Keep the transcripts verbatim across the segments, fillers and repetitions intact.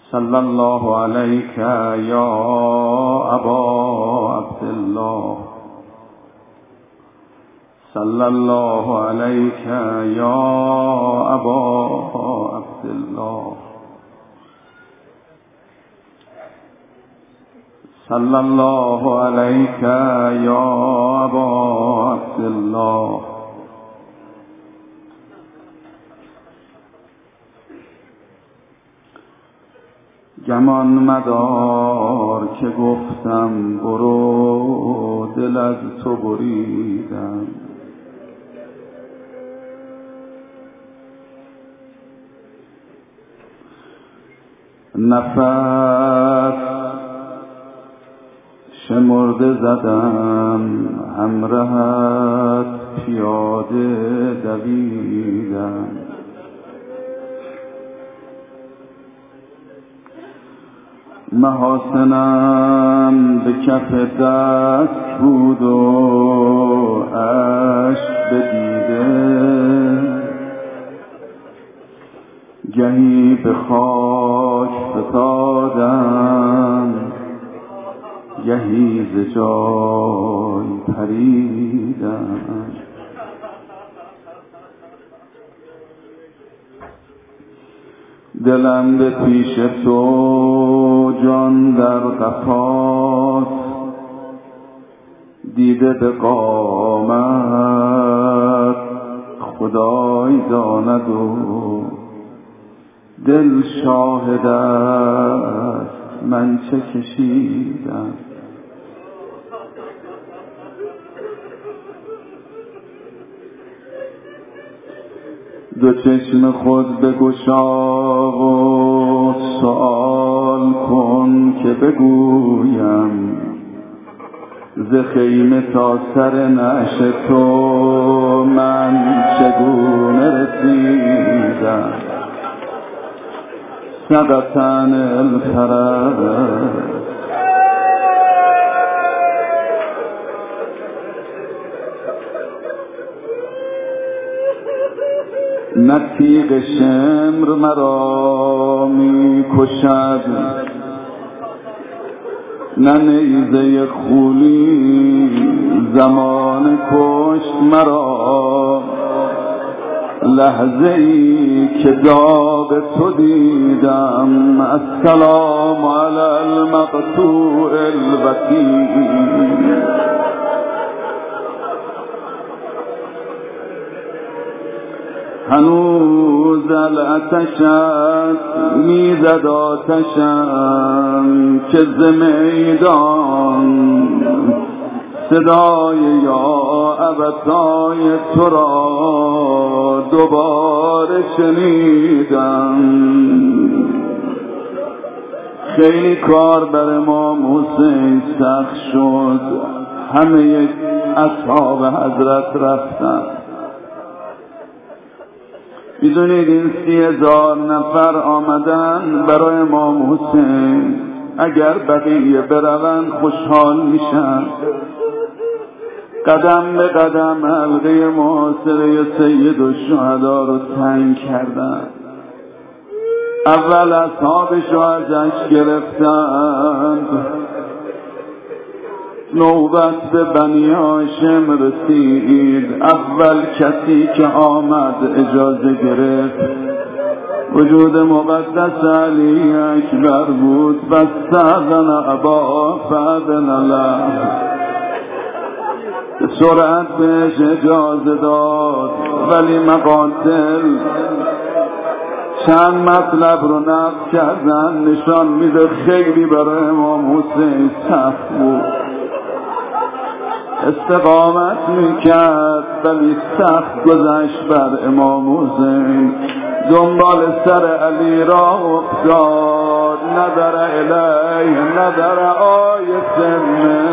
صلی الله علیک یا ابا عبدالله، صلی الله علیک یا ابا عبدالله، صلی الله علیک یا ابا عبدالله. گمان مدار که گفتم برو، دل از تو بریدم. نفس شمرده زدم، همراهت پیاده دویدم. محاسنم به کف دست بود و اشک به دیده، گهی به خاک فتادم، گهی ز جای پریدم. دلم به پیش تو، جان در قفات، دیده به قامت خدای داند و دل شاهد است من چه کشیدم. دو چشم خود بگشا و سؤال کن که بگویم، ز خیمه تا سر نعش تو من چگونه رسیدم. سقطن الفرج نه تیغ شمر مرا می کشد، نه نیزه خولی زمان کشت مرا. لحظه ای که داغ تو دیدم، السلام علی المقطوع الوطین. هنوز العتشت میزد آتشم که ز میدان صدای یا ابتای تو را دوباره شنیدم. خیلی کار بر امام حسین سخت شد، همه اصحاب حضرت رفتن. میدونید این سی هزار نفر آمدن برای امام حسین، اگر بقیه بروند خوشحال میشن. قدم به قدم حلقه محاصره سید الشهدا رو تنگ کردن. اول اصحابش رو ازش گرفتند، نوبت به بنی هاشم رسید. اول کسی که آمد اجازه گرفت وجود مقدس علی اکبر بود. فاستأذن ابا فأذن له، به سرعت بهش اجازه داد. ولی مقاتل چند مطلب رو نقل کردن، نشان میده خیلی برای امام حسین سخت بود. استقامت میکرد ولی سخت گذشت بر امام حسین. دنبال سر علی را افتاد، نظر الیه نظر آیت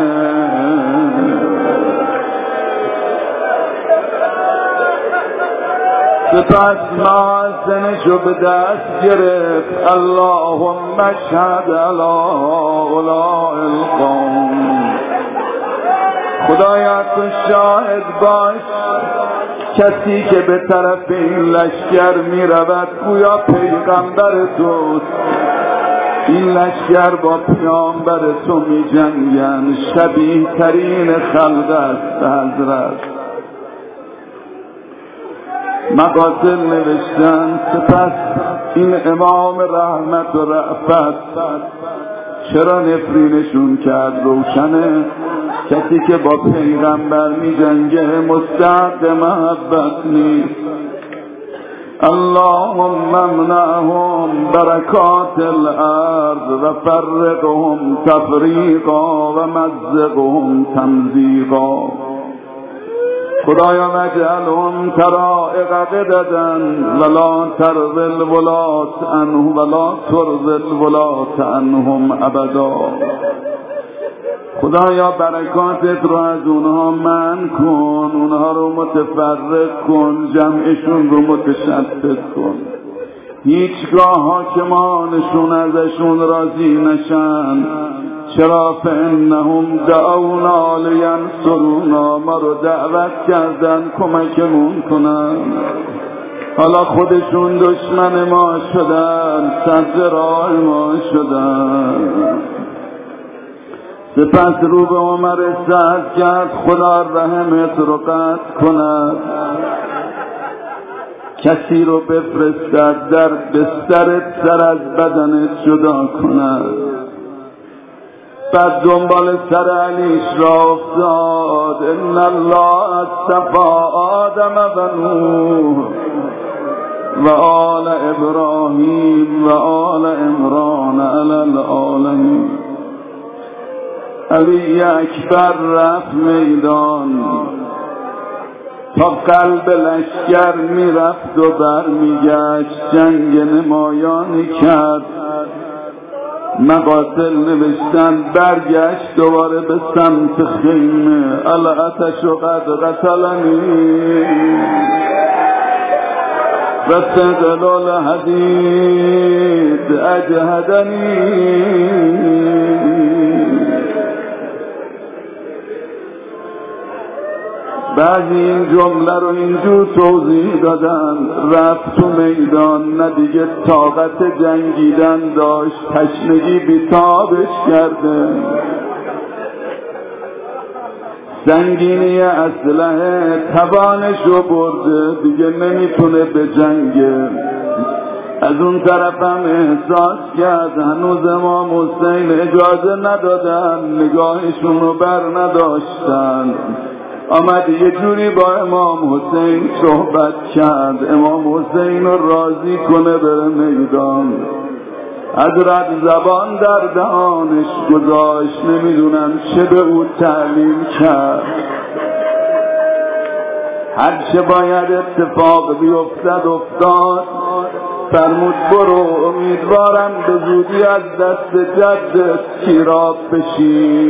سپس معزنشو به دست گرفت. اللهم اشهد علی اولاء القوم، خدایا تو شاهد باش، کسی که به طرف این لشکر می رود گویا پیغمبر توست. این لشکر با پیامبر تو می جنگن، شبیه ترین خلق است حضرت. مقاتل نوشتن سپس این امام رحمت و رأفت چرا نفرینشون کرد؟ روشنه کسی که با پیغمبر می جنگه مستحق محبت نیست. اللهم امنعهم برکات الارض و فرقهم تفریقا و مزقهم تمزیقا. خدایا مجعلهم طرائق قددا ولا ترض الولات عنه ولا ترض الولات عنهم ابدا. خدایا برکاتت رو از اونها منع کن، اونها رو متفرق کن، جمعشون رو متشتت کن. هیچگاه حاکمانشون ازشون راضی نشن. چرا؟ فانهم دعونا لینصرونا، ما رو دعوت کردن کمکمون کنن، حالا خودشون دشمن ما شدن، صد راه ما شدن. سپس رو به عمر سعد کرد خدا رحمت رو قطع کند، کسی رو بفرستد در بسترت سر از بدنت جدا کند. بعد دنبال سر علیش را افتاد. ان الله اصطفى آدم و نوح و آل ابراهیم و آل عمران علی العالمین. علی اکبر رفت میدان تا قلب لشکر میرفت و برمیگشت، جنگ نمایانی کرد. مقاتل نوشتن برگشت دوباره به سمت خیمه. الاتش قد قتلنی و ثقل الحدید اجهدنی. بعضی این جمله رو اینجور توضیح دادن: رفت تو میدان، نه دیگه طاقت جنگیدن داشت، تشنگی بیتابش کرده، سنگینی اسلحه توانش رو برده، دیگه نمیتونه به جنگه. از اون طرفم احساس کرد هنوز امام حسین اجازه ندادن، نگاهشون رو بر نداشتن. آمد یه جوری با امام حسین صحبت کرد، امام حسین رو راضی کنه بره میدان. حضرت زبان در دهانش گذاشت، نمیدونم چه به او تعلیم کرد. هر چه باید اتفاق بیفتد افتاد. فرمود برو، امیدوارم به زودی از دست جدت سیراب بشی.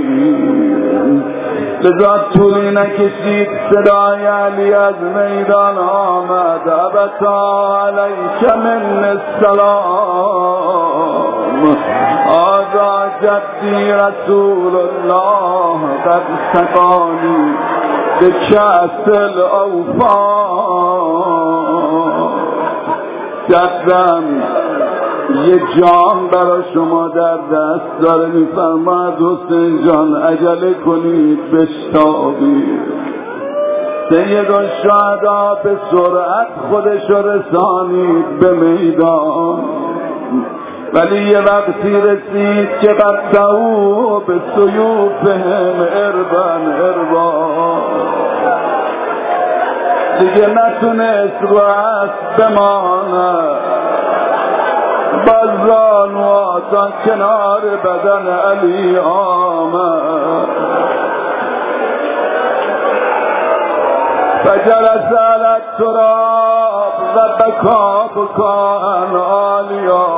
لذا طولی نکشید صدای علی از میدان آمد: ابتا علیک من السلام، آذا جدی رسول الله قد سقانی به کأس الاوفا. جدم یه جام برای شما در دست داره، میفرماید حسین جان عجله کنید بشتابید. سید الشهدا به سرعت خودش رسانید به میدان، ولی یه وقتی رسید که قطعو به سیوفهم اربن اربا، دیگه نتونست رو اسب بمانه. بازان و آسان کنار بدن علی آمد. فجلس علی التراب و بکا بکاء عالیا.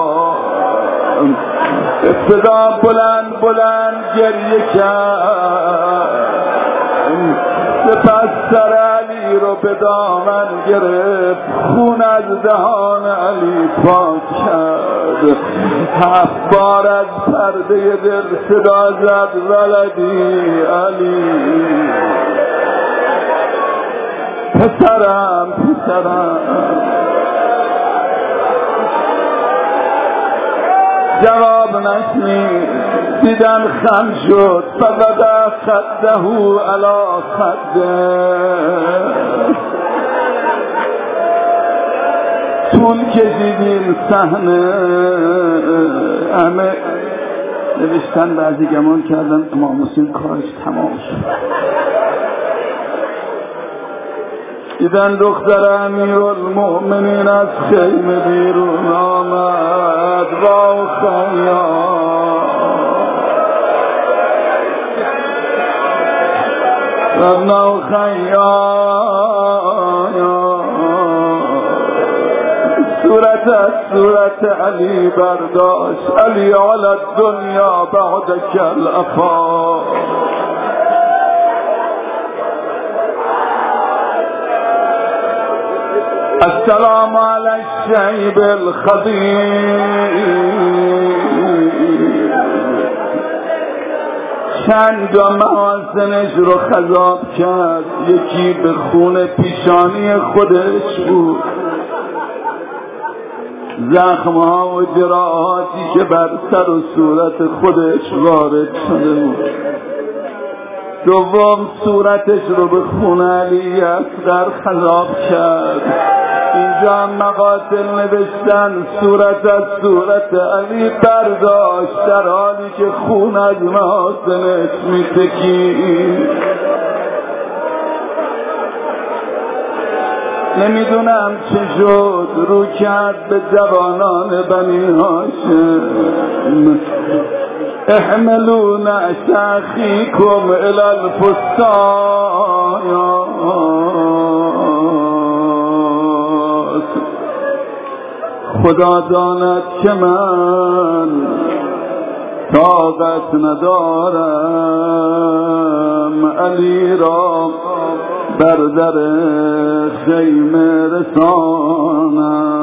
ابتدا بلند بلند گریه کرد، سپس سر علی رو به دامن گرفت، خون از دهان علی پاک کرد. هفت بار از پرده دل صدا زد: ولدی علی، پسرم پسرم. جواب نشنید دیدن خم شد فقد خده علی خده طول کشیدیم صحنه همه نوشتن بعضی گمان کردن امام حسین کارش تمام شد دیدن دختر امیرالمؤمنین از خیمه بیرون آمد با خیام ربنا خیام صورت از صورت علی برداشت علی علی الدنیا بعد کل افا السلام علی الشیب الخضیر چند جا محاسنش رو خضاب کرد یکی به خون پیشانی خودش بود زخمها و جراحاتی که بر سر و صورت خودش وارد شده بود دوم صورتش رو به خون علی اصغر خضاب کرد اینجا مقاتل نوشتن صورت از صورت علی برداشت در حالی که خون از محاسنش می تکید نمیدونم چه شد رو کرد به جوانان بنی هاشم احملون اخیکم الی الفستان خدا داند که من طاقت ندارم علی را بر در خیمه رسانم